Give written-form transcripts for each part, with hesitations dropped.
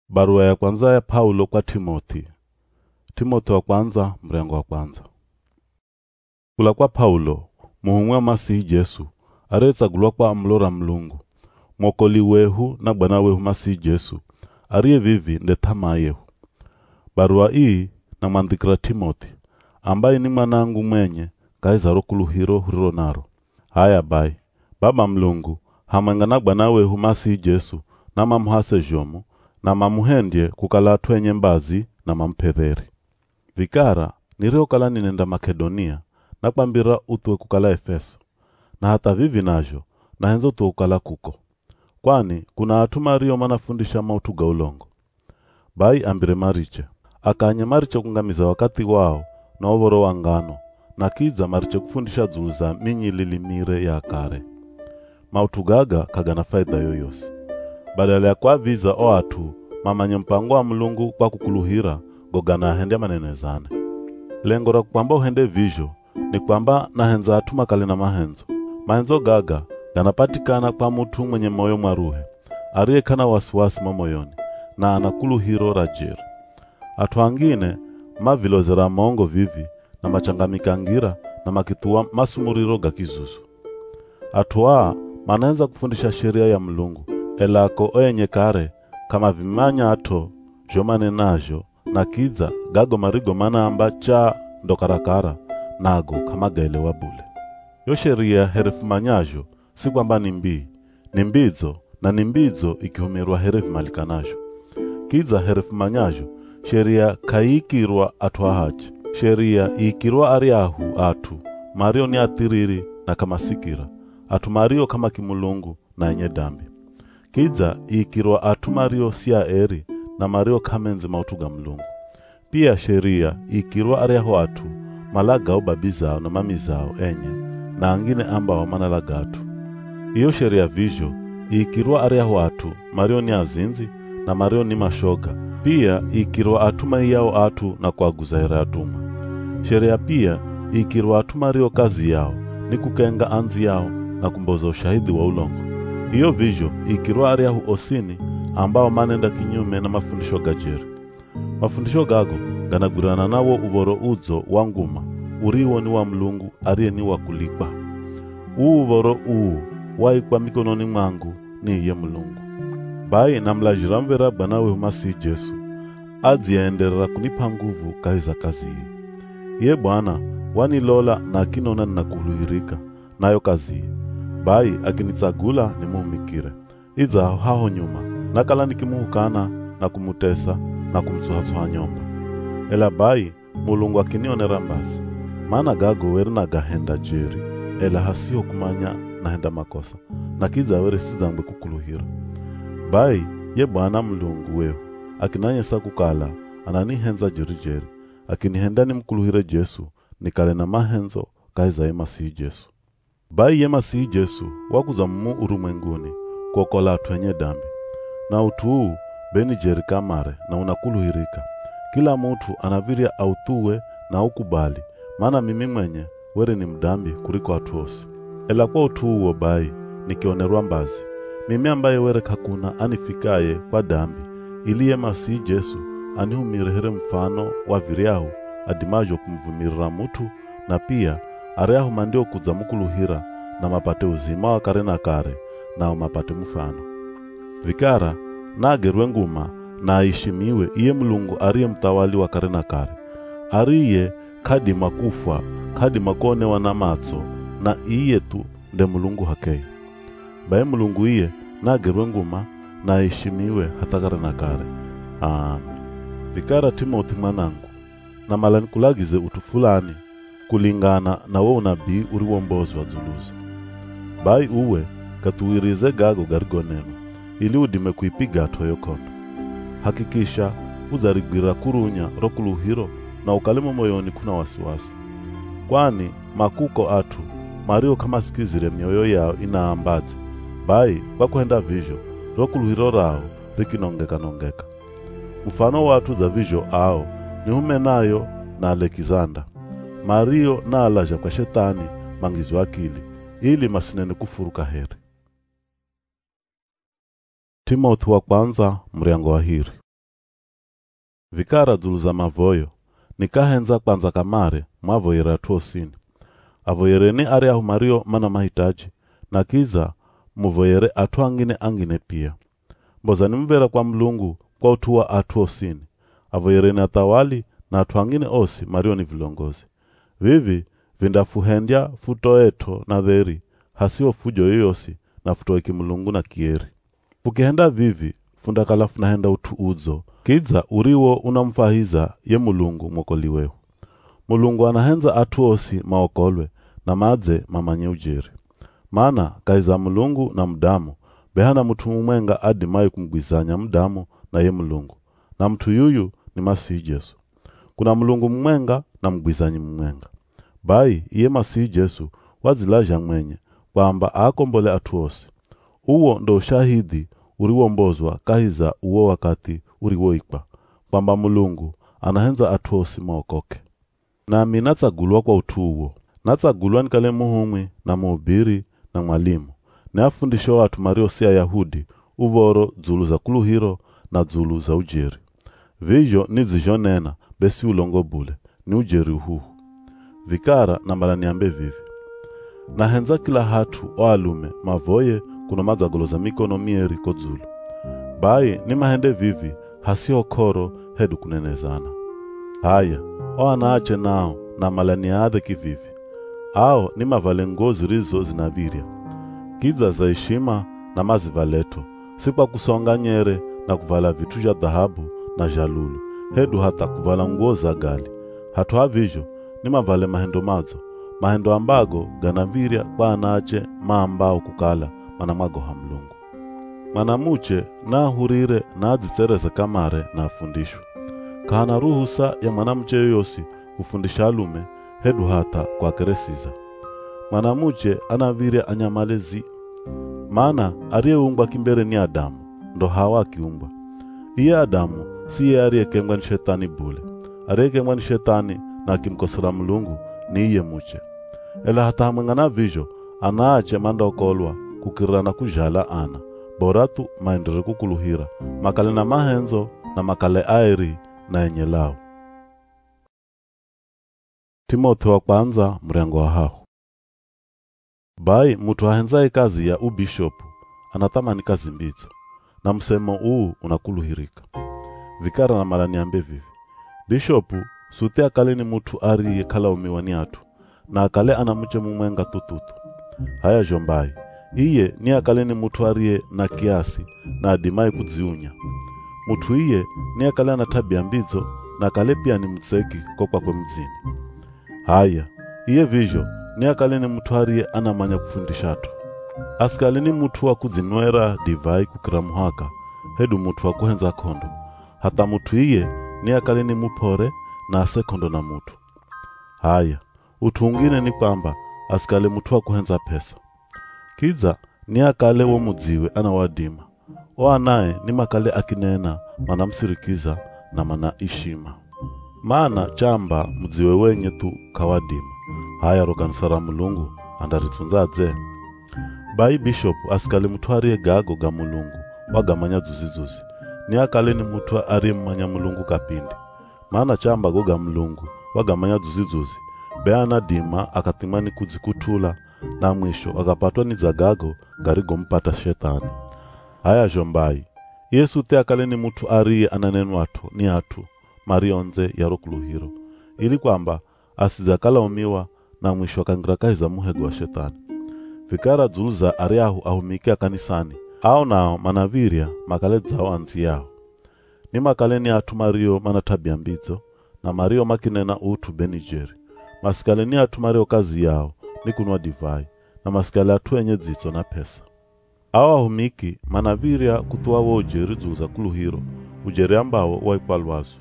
Barua ya kwanza ya Paulo kwa Timothi. Timothi wa kwanza, mrengo wa kwanza. Kula kwa Paulo, muhumwi wa Masihi Jesu, aretsagulwa kwa amlora Mlungu, mwokoli wehu na Bwana wehu Masihi Jesu, ariye vivi nde thama yehu. Barua hii na mwandikira Timothi, ambaye ni mwanangu mwenye kaizaro kuluhiro huriro naro. Haya bai, Baba Mlungu, hamwenga na Bwana wehu Masihi Jesu, na mamuhase jomu, na mamuhendye kukala twenye mbazi na mampedheri. Vikara, nireo kala ninenda Makedonia, na kwambira utwe kukala Efeso, na hata vivi najo, na henzo tuwe kukala kuko. Kwani, kuna atuma rio manafundisha mautu ga ulongo. Bai ambire Mariche, akanye Mariche kungamiza wakati wao, na ovoro wangano, na kiza Mariche kufundisha zuza minyi lilimire ya kare. Mautu gaga kagana faida yoyosi. Badala ya kwa viza o atu, mamanye mpango wa Mlungu kwa kukuluhira, gogana hende manenezane. Lengo la kwamba uhende vijo, ni kwamba na henza atuma kale na mahenzo. Mahenzo gaga, ganapatikana kwa mutu mwenye moyo mwaruhe, arie kana wasiwasi mamoyoni, na anakuluhiro rajeri. Atu angine, mavilozera mongo vivi, na machangamikangira, na makituwa masumuriro gakizuzu. Atuwa, manenza kufundisha sheria ya Mlungu, elako oyenye kare, kama vimanya ato, jomane najo, na kiza gago marigo mana amba cha ndokarakara, nago kama gaelewa bule. Yo sheria herefu manyajo, si kwamba nimbizo, na nimbizo ikihumirwa herefu malikanajo. Kiza herefu manyajo, sheria kaikirwa atu haji. Sheria ikirwa ariahu atu, mario ni atiriri na kama sikira, atu mario kama kimulungu na enye dambi. Kiza ikirwa atu mario siya eri na mario kamenzi mautuga Mlungu. Pia sheria ikirwa ariahu atu, malagao babizao na mamizao enye, na angine amba wa manalagatu. Iyo sheria vijo, ikirwa ariahu atu, mario ni azinzi na mario ni mashoga. Pia ikirwa atuma yao atu na kwa guzaira atuma. Sheria pia ikirwa atuma rio kazi yao, ni kukenga anzi yao na kumboza ushahidi wa ulongo. Iyo vijo ikirwa ariahu osini ambao manenda kinyume na mafundisho gajeri. Mafundisho gago ganagurana nawo uvoro uzo wanguma, uriwo ni wa Mlungu arie ni wa kulipa. Uvoro waikwa mikononi mwangu ni iye Mlungu. Bai namlajira mvera Bwana wehu Masihi Jesu, azienderera kunipa nguvu kahiza kazi hii. Iye Bwana wanilola na kinona ninakuhuluhirika nayo kazi hii. Bai akinitsagula ni muhumikire. Iza haho nyuma, nakala nikimuhukana na kumutesa na kumtsuhatsuha nyomba. Ela bai, Mulungu akinionera mbasi. Maana gago weri na gahenda jeri, ela hasio kumanya na henda makosa, na kiza weri sizangwe kukuluhira. Bai, ye Bwana Mlungu wehu, akinanyesa kukala, ananihenza jeri, akinihenda ni mkuluhire Jesu, nikale na mahenzo kaiza ye Masihi Jesu. Bai ye Masihi Jesu, wakuza mumu urumwenguni, kuokola atuenye dambi. Na utuu, beni jeri kamare na unakuluhirika. Kila mutu anaviria autuwe na ukubali, maana mimi mwenye, were ni mdambi kuriko atuosi. Ela kwa utuu uo bai, nikionerwa mbazi. Mimi ambaye were kakuna anifikaye kwa dambi, iliye Masihi Jesu, anihumirehere mfano wa viriahu, adimajo kumvumirira mutu, na pia, areahu mandio kuza mukuluhira, na mapate uzima wa kare na kare, na mapate mfano. Vikara, na agerwe nguma, na aishimiwe iye Mlungu ariye mtawali wa kare na kare. Ariye kadi makufa, kadi makone wana matso, na iye tu nde Mlungu hakei. Bae Mlungu iye, na agerwe nguma, na aishimiwe hata kare na kare. Amen. Vikara Timothi mwanangu, na malanikulagize utufulani, kulingana na wo unabii uriwombozi wa zuluzu. Bai uwe, katuwirize gago garigoneno, ili udime kuipiga atoyo kondo. Hakikisha, udharigwira kurunya rokuluhiro, na ukalimu moyoni kuna wasiwasi. Kwani, makuko atu, mario kama sikizire mioyo yao inaambaze. Bai, kwa kuhenda vijo, rokuluhiro rao, rikinongeka. Mfano watu za vijo ao, ni Humenayo na Alexander. Mario na alaja kwa shetani mangizu akili, ili masinene kufuruka heri. Timothi wa kwanza, mriango wa hiri. Vikara dzuluza mavoyo, nikahenza kwanza kamare mwavoyera tuosini. Avoyereni ari ahumario mana mahitaji, na kiza muvoyere atu angine pia. Mboza nimvera kwa Mlungu kwa utuwa atu osini. Avoyereni atawali na atu angine osi mario ni vilongozi. Vivi vindafuhendya futo eto na dheri, hasio fujo yoyosi na futo eki Mlungu na kieri. Fukihenda vivi, fundakala funahenda utu udzo, kiza uriwo unamfahiza ye Mlungu mwokoliwehu. Mlungu anahenza atu osi maokolwe na madze mamanye ujeri. Maana kaiza Mlungu na mdamu, behana mtu mumwenga adimai kumgwizanya mdamu na ye Mlungu. Na mtu yuyu ni Masihi Jesu. Kuna Mlungu mumwenga na mgwizanyi mumwenga. Bai iye Masihi Jesu wazilaja mwenye, kwamba akombole atu osi. Uwo ndo ushahidi uriwombozwa kahiza uwo wakati uriwoikwa, kwamba Mlungu anahenza atu osi maokoke. Nami natsagulwa kwa utu uwo. Natsagulwa nikale muhumwi na muhubiri na mwalimu. Ne afundisho watu mario si Yahudi, uvoro dzulu za kuluhiro na dzulu za ujeri. Vijo nidzijonena besi ulongo bule, ni ujeri uhuhu. Vikara na malaniambe vivi. Nahenza kila hatu oalume mavoye kuno madzagulo za mikono mieri kodzulu. Bai ni mahende vivi hasio koro hedu kunenezana. Haya, oanaache nao na malaniadhe kivivi. Ao ni mavale ngozi rizo zinavirya. Kiza za heshima na mazivaleto, si kwa kusonga nyere na kuvala vitu vya dhahabu na jalulu, hedu hata kuvala nguo za gali. Hatu havijo ni mavale mahendo madzo, mahendo ambago ganavirya kwa anaache maambao kukala manamwago ha Mlungu. Manamuche na hurire na adzitsereze kamare na afundishwe. Kahana ruhusa ya mwanamuche yoyosi kufundisha alume, hedu hata kwa keresiza. Mwanamuche anavirya anyamalezi. Maana aliyeumbwa kimbere ni Adamu, ndo Hawa akiumbwa. Iye Adamu siye aliyekengwa ni shetani bule. Aliyekengwa ni shetani na akimkosera Mlungu ni iye muche. Ela hata hamwengana vijo, anaache mandokolwa kukirana kujala ana. Boratu maendere kukuluhira, makale na mahenzo na makale aeri na enye lao. Timotheo wa kwanza mrengo wa hahu. Bai mutu ahenzaye kazi ya ubishopu anatamani kazi mbizo, na msemo uu unakuluhirika. Vikara na malaniambe vivi. Bishopu suti akale ni mutu ari kala umiwani atu, na akale anamuche mumwenga tututu. Haya jombai, iye ni akale ni mutu ariye na kiasi na adimai kudziunya. Mutu iye ni akale na tabia mbizo na akale pia ni mtseki kwa mzini. Haya, iye vijo ni akale ni mutu ariye anamanya kufundisha atu. Askale ni mutu wa kudzinwera divai kukira muhaka, hedu mutu wa kuhenza kondo. Hata mutu iye ni akale ni mupore na ase kondo na mutu. Haya, utu ungine ni kwamba askale mutu wa kuhenza pesa. Kiza ni akale wo mudziwe anawadima. O anaye ni makale akinena manamsirikiza na mana ishima. Maana chamba mudziwe wenye tu kawadima. Haya rokanisara Mlungu andaritunzaze. Bai bishop askale mutu ariye gago ga Mlungu wagamanya zuzi. Ni akale ni mutu ariye mmanya Mlungu kapindi. Maana chamba goga Mlungu wagamanya zuzi. Beana dima akatimani kudzikutula na mwisho akapatwa ni zagago garigo mpata shetani. Haya jombai, Yesu te akale ni mutu ariye ananenwa atu ni atu marionze ya rokuluhiro, ili kwamba asizakala umiwa na mwisho akangira kahiza muhego wa shetani. Vikara dzuluza ariahu ahumike kanisani, ao nao manavirya makale dzao anzi yao. Ni makale ni atu mario manatabia mbizo, na mario makinena utu benijeri. Masikale ni atu mario kazi yao ni kunwa divai, na masikale atu enye dzito na pesa. Awa ahumiki manavirya kutuwa wa ujeri dzuza kuluhiro, ujeri ambao waipalwazu.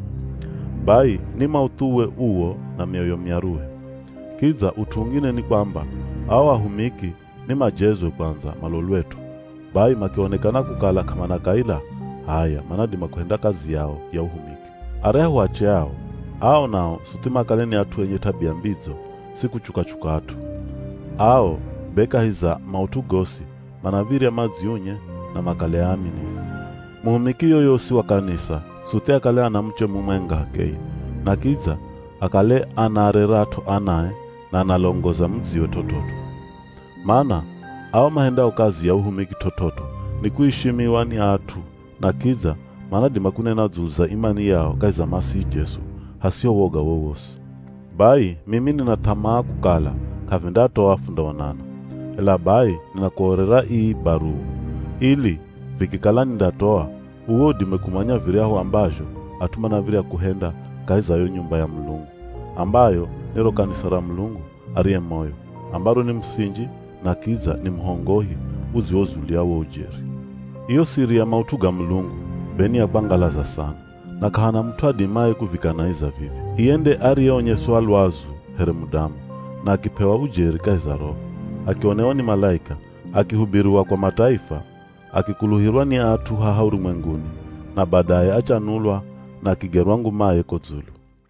Bai ni mautuwe uo na mioyo miaruhe. Kiza utungine ni kwamba awa ahumiki ni majezwe kwanza malolwetu. Bai makionekana kukala kama nakaila, haya manadima kuhenda kazi yao ya uhumiki. Arehu wache yao, ao nao sutima kaleni atu enye tabia mbizo, siku chuka atu. Ao beka hiza mautu gosi, manavirya madziunye na makale aminifu. Muhumiki yoyosi wa kanisa, Sute akale anamche mumwenga hakei. Na kiza akale anarerato anae na analongoza mdziwe tototo. Maana ao mahenda okazi ya uhumiki tototo ni kuishimiwa ni atu. Na kiza maana dimakune na zuza imani yao kaiza masi Jesu hasio woga wowosi. Bai mimi nina tamaa kukala kavindato wafunda wanana. Ela bai ninakuorera ii baru ili vikikala nindatoa uwo dimekumanya viriaho ambajo atuma na viria kuhenda kaiza yo nyumba ya Mulungu ambayo nero kanisa la Mulungu ariye moyo ambaro ni msinji na kiza ni mhongohi uziozulia wo ujeri. Iyo siri ya mautuga Mulungu beni ya bangalaza sana na kahana mtu adimaye kuvikanaiza vivi iende ariye onyeswa lwazu here mudamu na akipewa ujeri kaiza roho akionewa ni malaika akihubiriwa kwa mataifa akikuluhirwa ni atu haha ulimwenguni na baadaye achanulwa na kigerwa ngumaye kozulu.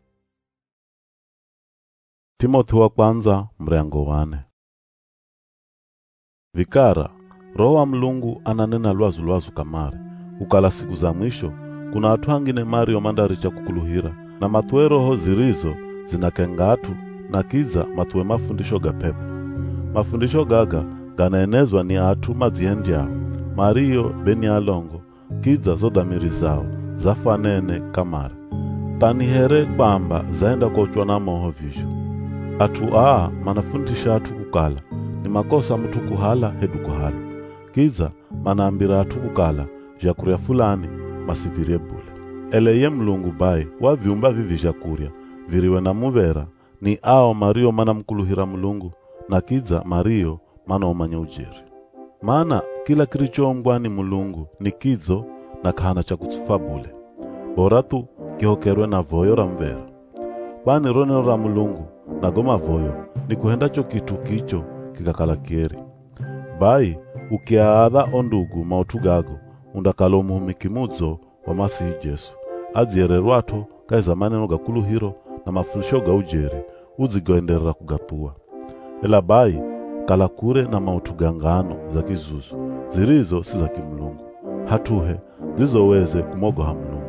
Timothi wa kwanza mrengo 4. Vikara roho wa Mulungu ananena lwazu kamare ukala siku za mwisho kuna atu hangine mario mandaricha kukuluhira na matue roho zirizo zinakengatu na kiza matue mafundisho ga pepo. Mafundisho gaga ganaenezwa ni atu mazihendiao mario beni alongo kiza zo dhamiri zao zafanene kamare tanihere kwamba zaenda kochwa na moho visho. Atu manafundisha atu kukala ni makosa mtu kuhala hedu kuhala kiza manaambira atu kukala jakuria fulani masivirie bule. Eleye Mulungu bai wa viumba vivi jakuria viriwe na muvera ni ao mario mana mkuluhira Mulungu na kiza mario mana omanya ujeri. Maana kila kirichombwa ni Mulungu ni kizo na kahana cha kutsufa bule. Bora tu kihokerwe na voyo ra mvera. Kwani ronero ra Mulungu na goma voyo ni kuhendacho kitu kicho kikakala kieri. Bai ukiaadha ondugu mautugago undakalo muhumikimudzo wa masihi Jesu. Adziererwato kaiza maneno gakuluhiro na mafundisho ga ujeri uzigoenderera kugatua. Ela bai kala kure na mautugangano za kizuzu zirizo si za kimulungu hatuhe zizoweze kumogoha Mulungu.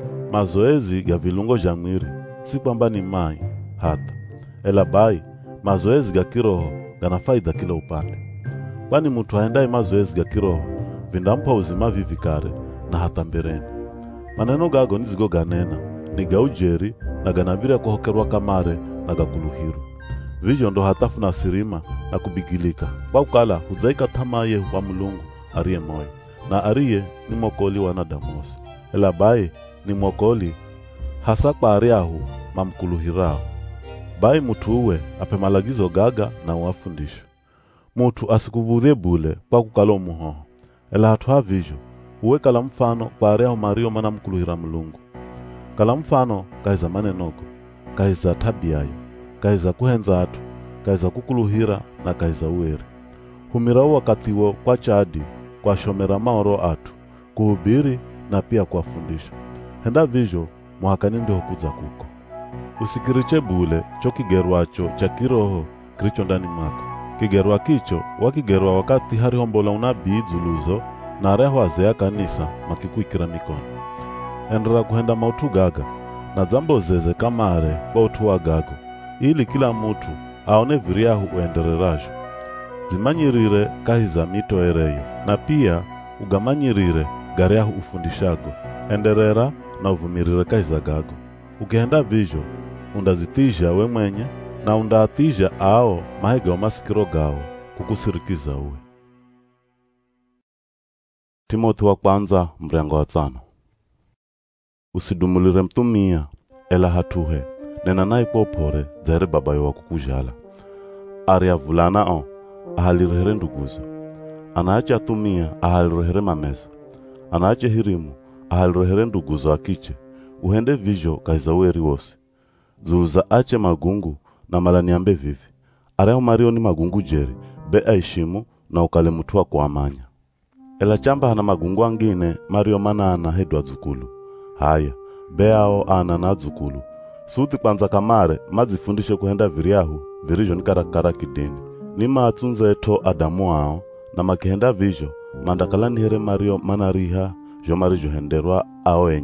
Mazoezi ya vilungo ja mwiri si kwamba ni mai hata ela bai mazoezi ga kiroho gana faida kila upande. Kwani mtu haendai mazoezi ga kiroho vindampa uzima vivikare na hata mbereni. Maneno gago nizigo ganena ni ga ujeri na ganavira kuhokerwa kamare na gakuluhiru. Vijo ndo hatafu na sirima na kubigilika kwa ukala huzaika tamaye wa Mulungu ariye moyo na ariye ni mokoli wanadamosi. Ela bai ni mokoli hasa kwa ariahu mamkuluhirao. Bai mutu uwe ape malagizo gaga na uwafundisho. Mutu asikuvudhe bule kwa kukala umuhoho. Ela hatu havijo uwe kala mfano kwa ariahu mario mana mkuluhira Mulungu. Kala mfano kaiza manenoko, kaiza tabiayo, kaiza kuhenza atu, kaiza kukuluhira na kaiza uweri. Humirao wakatiwo kwa chadi kwa shomera maoro atu, kuhubiri na pia kuwafundisha. Henda vijo muhakani ndio kuza kuko. Usikiriche bule cho kigerwacho cha kiroho kiricho ndani mwako. Kigerwa kicho wakigerwa wakati hari hombola unabii zuluzo na areho azea kanisa makikuikira mikono. Endera kuhenda mautugaga na zambo zeze kamare kwa utuagago ili kila mutu aone viriahu uendererajo. Zimanyirire kahiza mito ereyo na pia ugamanyirire gareahu ufundishago. Enderera na uvumirire kahiza gago. Ukihenda vijo undazitija we mwenye na undaatija ao mahega wa masikiro gao kukusirikiza uwe. Timothi wa kwanza mrengo wa 5. Usidumulire mtumia ela hatuhe nena nai popore zere babayo wa kukujala. Aria vulana ahalirehere nduguzo. Anaacha tumia ahalirehere mameza. Anaacha hirimu ahalirehere nduguzo akiche. Uhende vijo kaiza uweri wose. Zuza ache magungu na malaniambe vivi. Areho mario ni magungu jeri be aishimu na ukale mutua kuamanya. Ela chamba hana magungu angine mario manana hedwa zukulu. Haya, beao ana na zukulu. Suti kwanza kamare mazifundishe kuhenda viriahu virijo nikarakara kidini. Nima atunze eto adamu ao na makihenda vijo mandakalani here mario manariha jo marijo henderwa ao enye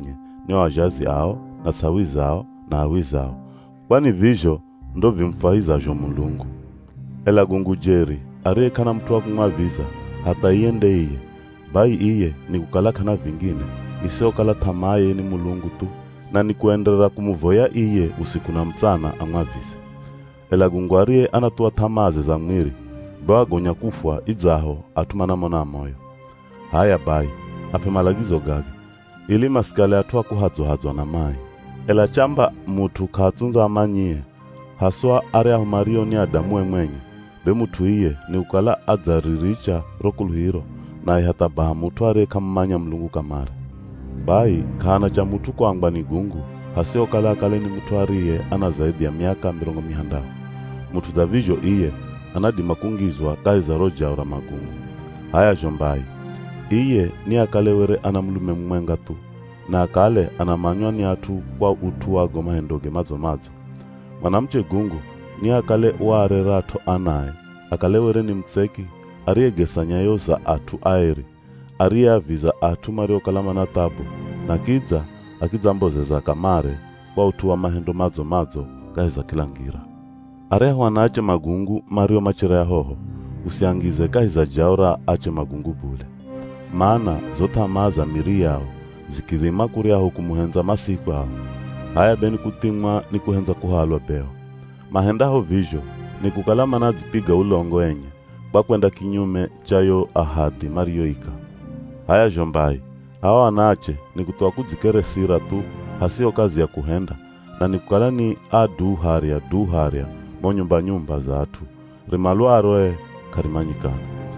ni wajazi ao na sawi zao na awi zao, kwani vizho ndo vimfaizajo Mulungu. Ela gungu jeri ariye kana mtu wa kumwaviza hata iende iye, bai iye ni kukala kana vingine isio kala tamaye ni Mulungu tu, na ni kuendelea kumuvoya iye usiku na mchana amwavize. Ela gungu ariye anatuwa tamaze za mwiri bagonya kufwa idzaho atumana mona moyo. Haya bai ape malagizo gaga ili maskale atwa kuhadzwa na mai. Ela chamba mutu katunza amanyie haswa area Mario ni Adamu mwenye be mutu iye ni ukala adzariricha rokuluhiro na hata ba mutu are kamanya Mulungu kamara. Bai kana cha mutu kwangba ni gungu hasio kala kale ni mutu ariye ana zaidi ya miaka 90. Mutu davijo iye anadima kungizwa kaiza roja ora magungu. Haya jombai iye ni akalewere ana mlume mwenga tu, na akale anamanywa ni atu kwa utu wa goma hendoge mazo. Mwanamche gungu ni akale ware rato anaye, akalewere ni mtseki ariye gesanya yoza atu aeri, ariye aviza atu mario kalama na tabu, na kidza akidza mboze za kamare kwa utu wa mahendo mazo kaiza kilangira. Areho anache magungu mario machira ya hoho, usiangize kaiza jaura ache magungu bule. Maana zota maza miri yao zikidhima kuriaho kumuhenza masiku hao. Haya beni kutimwa ni kuhenza kuhalwa beo. Mahendaho vizho ni kukalama na zipiga ulongo enye kwa kwenda kinyume chayo ahadi mario ika. Haya jombai hawa anache ni kutoa kuzikere sira tu hasio kazi ya kuhenda, na ni kukala ni duharia nyumba za atu rimalwa aroe karimanyikana.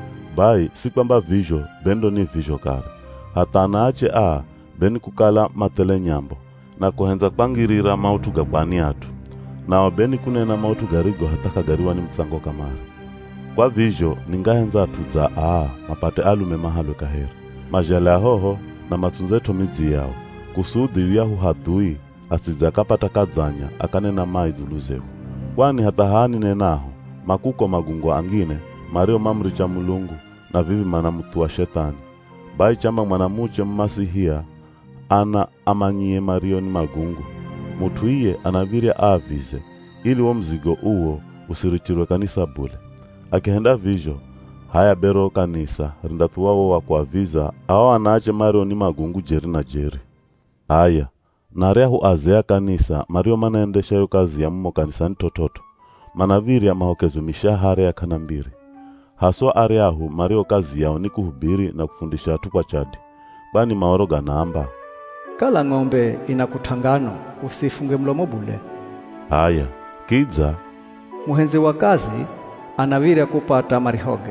Bai si kwamba vizho bendo ni vizho kare, hata anaache beni kukala matele nyambo na kuhenza kwangirira mautu gabani atu, na wabeni kunena mautu garigo hata kagariwa ni mtsango kamara. Kwa vizho ningahenza atu za mapate alume mahalwe kaheri majala ya hoho na matunzeto midzi yao kusudi yahu hadui asiza kapata kadzanya akanena mai zuluzehu. Kwani hata haani nenaho makuko magungo angine mario mamri cha Mulungu na vivi mana mtu wa shetani. Bai chamba mwanamuche mmasihia ana amanyie mario ni magungu, mutu iye anaviria avize ili wo mzigo uo usirichirwe kanisa bule. Akihenda vizho haya bero kanisa rindatuwao wa kuaviza awa anaache mario ni magungu jeri na jeri. Haya narehu azea kanisa mario manaendesha yu kazi ya mmo kanisa ni tototo, manaviri ya mahokezo mishahara ya kanambiri. Haswa areahu mario kazi yao ni kuhubiri na kufundisha atu kwa chadi, bani maoroga namba kala ng'ombe inakutangano usifunge mlomo bule. Haya kidza muhenzi wa kazi anaviria kupata marihoge.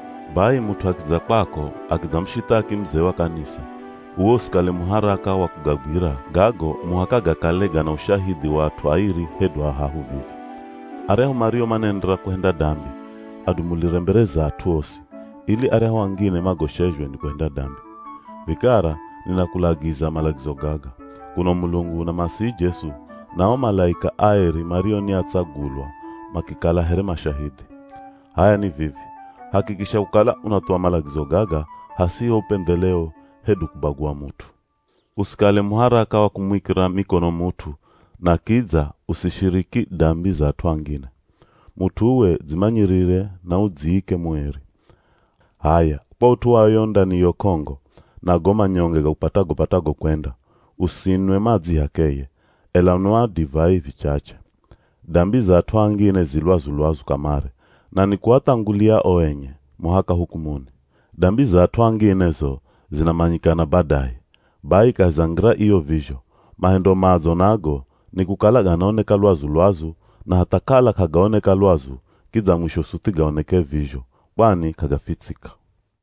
Bai mutu akiza kwako akizamshitaki mzee wa kanisa uo sikale muharaka wa kugagwira gago muhakaga kalega na ushahidi wa twairi hedwa hahu vivi. Areho mario manendra kuhenda dambi adumulire mbere za atuosi ili areho wangine magoshejwe ni kuhenda dambi. Vikara ninakulagiza malagizo gaga kuno Mulungu na Masihi Jesu nao malaika aeri mario ni atsagulwa makikala here mashahidi. Haya ni vivi, hakikisha ukala unatoa malagizo gaga hasio upendeleo hedu kubagua mutu. Usikale muharaka wa kumwikira mikono mutu, na kidza usishiriki dambi za twangine. Mutu uwe zimanyirire na udziike mweri. Haya kwa utu wayo ndani yo Kongo na goma nyonge ga patago kwenda usinwe mazi hakeye ela unwa divai vichache. Dambi za twangine zilwazu kamare na ni kuatangulia oenye muhaka hukumuni. Dambi za twangine zo zinamanyikana badai. Bai kazangira iyo vizho mahendo mazo nago ni kukala ganaoneka lwazu na hata kala kagaoneka lwazu kidza mwisho suti gaoneke vizho kwani kagafitsika.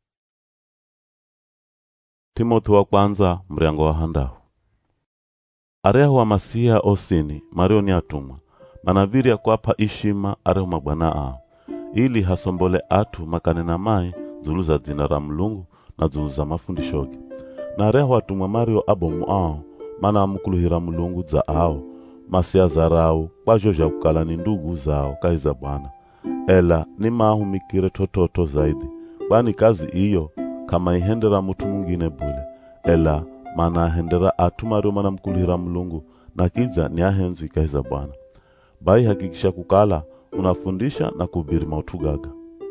Timothy wa kwanza mriango wa handahu. Areho wa Masiha osini mario ni atumwa manaviria kuapa ishima areho mabwana ao ili hasombole atu makanena mai zuluza dzina ra Mulungu na zuluza mafundishoge. Na areho atumwa mario abomu ao mana amukuluhira Mulungu za ao masia zarau kwa joja kukala ni ndugu zao kaiza Bwana, ela ni mahumikire tototo zaidi kwani kazi iyo kama ihendera mutu mwingine bule, ela mana ahendera atumario mana mkulihira Mulungu na kiza ni ahenzu ikaiza Bwana. Bai hakikisha kukala unafundisha na kuhubiri mautugaga.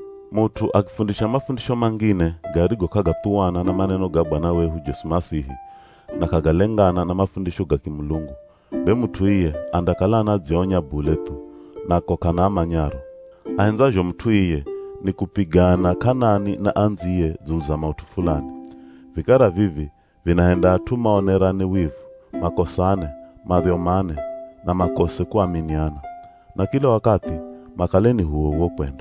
Mutu akifundisha mafundisho mangine garigo kagatuana na maneno ga Bwana wehu Yesu Masihi na kagalengana na mafundisho ga kimulungu. Be mutu iye andakala anazionya buletu na kokana amanyaro. Ahenzajo mtu iye ni kupigana kanani na anziye zuza mautu fulani. Vikara vivi vinahenda atuma onerane wivu, makosane, madhiomane na makose kuaminiana. Na kila wakati makaleni huo kwenda.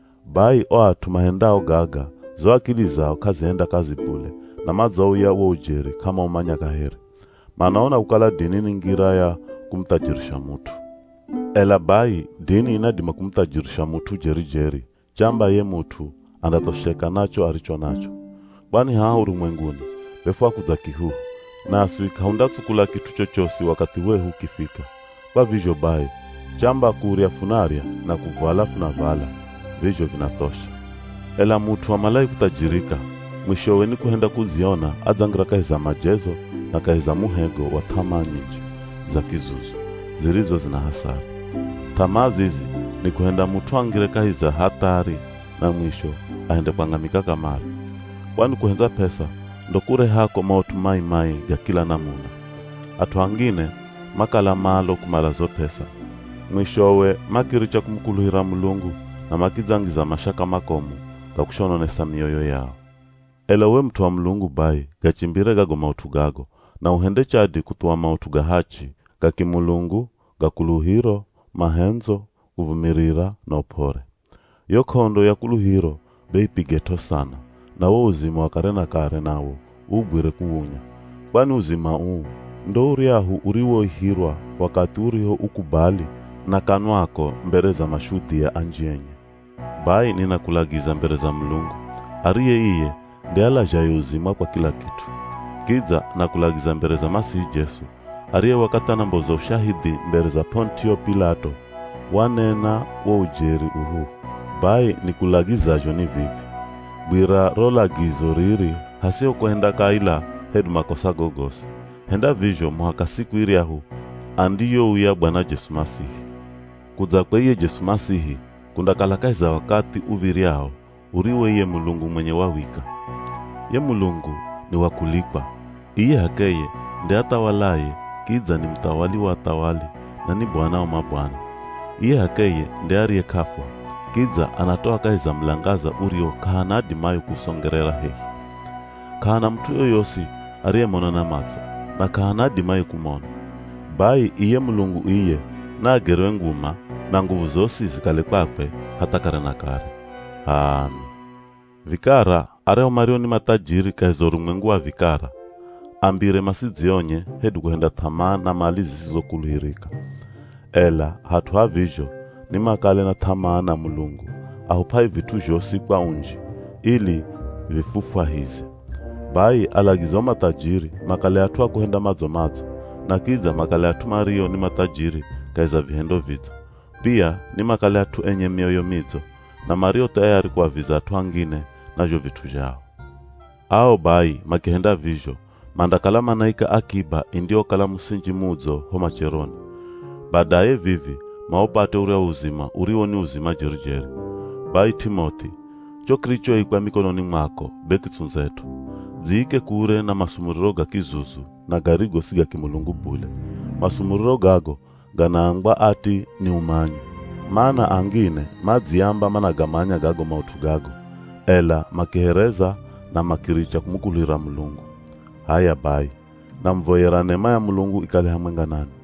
Bai atumahendao gaga zo akili zao kazienda kazi bule na mazao ya ujeri kama umanya kaheri. Manaona ukala dini ningira ya kumtajirisha mutu. Ela bai dini inadima kumtajirisha mutu jeri jamba ye mutu andatosheka nacho aricho nacho. Bani haa ulimwenguni befua kuzakihu na asuika hundatsukula kitu chochosi wakati wehu kifika. Ba vizho bai jamba kuria funaria na kuvala funavala vizho vinatosha. Ela mutu wa malai kutajirika mwishowe ni kuhenda kuziona adzangira kahiza majezo na kahiza muhego wa tamaa nyingi za kizuzu zilizo zina hasara. Tamaa zizi ni kuhenda mutu angire kahiza hatari na mwisho ahende kuangamika kamari. Kwani kuhenza pesa ndokure hako mautu mai ya kila namuna. Atu angine makala malo kumala zo pesa. Mwishowe makiricha kumkuluhira Mulungu na makizangiza mashaka makomu gakushononesa mioyo yao. Elewe mtu wa Mulungu bai gachimbire gago mautu gago na uhende chadi kutuwa mautu gahachi gakimulungu, gakuluhiro, mahenzo, kuvumirira na upore. Yokondo ya kuluhiro beipigeto sana na wo uzima wakarena kare nawo ubwire kuunya. Kwani uzima ndo uriahu uriwo ihirwa wakati uriho ukubali na kanwako mbere za mashuti ya anjienye. Bai ninakulagiza mbere za Mulungu ariye iye ndi alajaye uzima kwa kila kitu. Kiza nakulagiza mbere za Masihi Yesu ariye wakata namboza ushahidi mbere za Pontio Pilato wanena wa ujeri uhu. Bai nikulagiza joni vivi bwira rolagizo riri hasio kuhenda kaila hedu makosa gogos. Henda vizho muhaka siku iriahu andiyo uya Bwana Yesu Masihi. Kuza kweye Yesu Masihi kundakalakaiza wakati uviriao uriwe iye Mulungu mwenye wawika. Ye Mulungu ni wakulikwa. Iye hakeye ndi atawalaye kiza ni mtawali wa atawali na ni Bwana wa mabwana. Iye hakeye ndi ariye kafwa kiza anatoa kaiza mlangaza urio kahana dimayo kusongerera hehi. Kahana mtu yoyosi ariye mona na mato na kahana dimayo kumona. Bai iye Mulungu iye na agerewe nguma na nguvu zosi zikale kwakwe hata kare na kare. Amen. Vikara areo marioni matajiri kahizoru mwengu wa vikara ambire masizionye hedu kuhenda tamaa na mali zisizokuluhirika. Ela hatu havijo ni makale na tamaa na Mulungu ahupai vitu josi kwa unji ili vifufa hizi. Bai alagizo matajiri makale hatua kuhenda mazo na kiza makale hatu mario ni matajiri kaiza vihendo vizo. Pia ni makale hatu enye mioyo mizo na mario tayari kwa viza hatu angine na jo vitu jao. Ao bai makihenda vijo mandakala manaika akiba indio kala musinji muzo homa cheroni. Badaye vivi maopate uria uzima uriwo ni uzima jerijeri. Bai Timoti cho kricho ikwa mikononi mwako bekitsunzetu ziike kure na masumuriro ga kizuzu na garigo siga kimulungu bule. Masumuriro gago ganaangwa ati ni umanyi. Maana angine madziamba managamanya gago mautu gago. Ela makihereza na makiricha kumukulira Mulungu. Haya bai na mvoyera nema ya Mulungu ikale hamwenga nani.